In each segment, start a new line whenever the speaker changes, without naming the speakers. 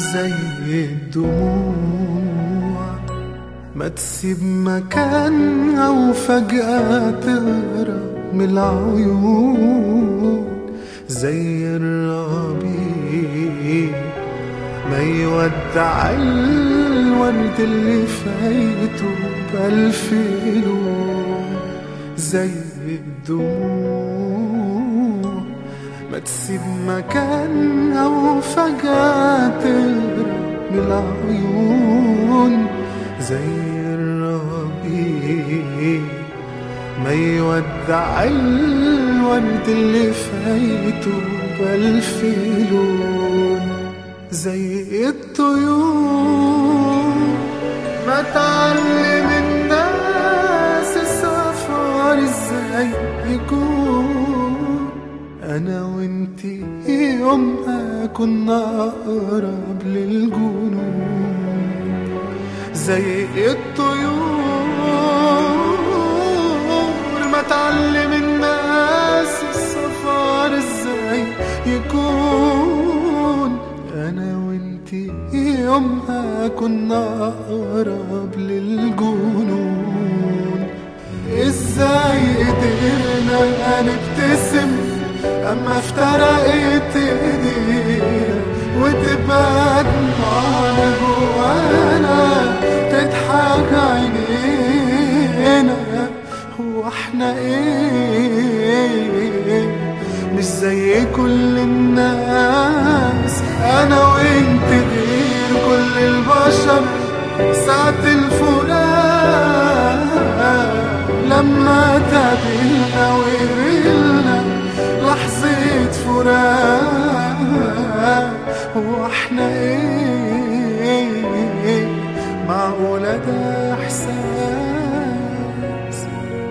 زي الدموع ما تسيب مكانها وفجأة تهرب من العيون، زي الربيع ما يودع الورد اللي فايته بألف لون، زي الدموع ما تسيب مكانها وفجأة تهرب من العيون، زي الربيع ما يودع الورد اللي فايته بألف لون، زي الطيور ما تعلم الناس السفر ازاي يكون. انا وانتي يومها كنا اقرب للجنون، زي الطيور ما تعلم الناس السفر ازاي يكون. انا وانتي يومها كنا اقرب للجنون. ازاي قدرنا نبتسم اما افترقت ايدينا، وتبقى دموعنا جوانا تضحك عينينا. هو احنا ايه مش زي كل الناس؟ انا وانت غير كل البشر ساعة الفراق، لما تقابلنا وقبلنا لحظة فراق. هو احنا ايه معقولة ده احساس؟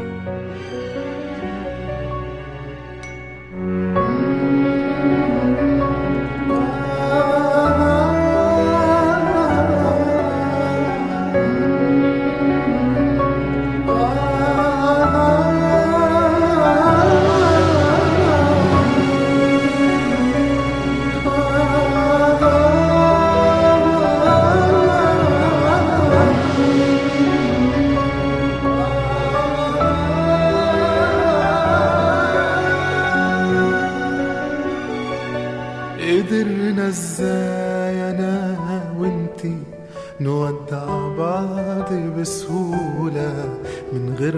قدرنا ازاي انا وانتي نودع بعض بسهولة من غير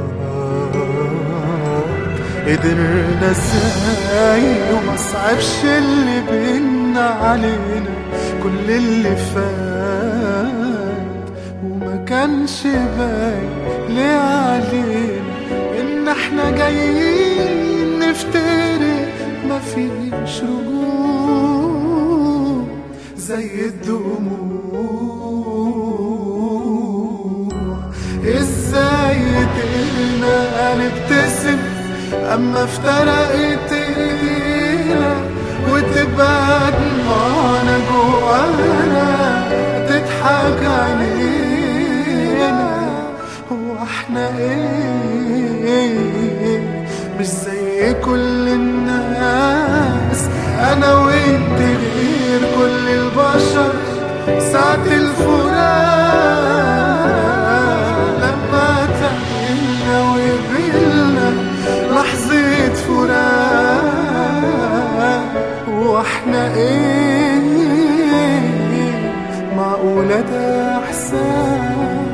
قدرنا ازاي وما صعبش اللي بينا علينا كل اللي فات، وما كانش باين ليه علينا ان احنا جايين نفترق مفيش رجوع. زي الدموع ازاي قدرنا نبتسم اما افترقت ايدينا، وتبقى دموعنا جوانا تضحك علينا. هو احنا ايه مش زي كل الناس؟ انا وانت غير كل البشر ساعة الفراق، لما تقابلنا وقبلنا لحظة فراق. واحنا ايه معقولة ده احساس؟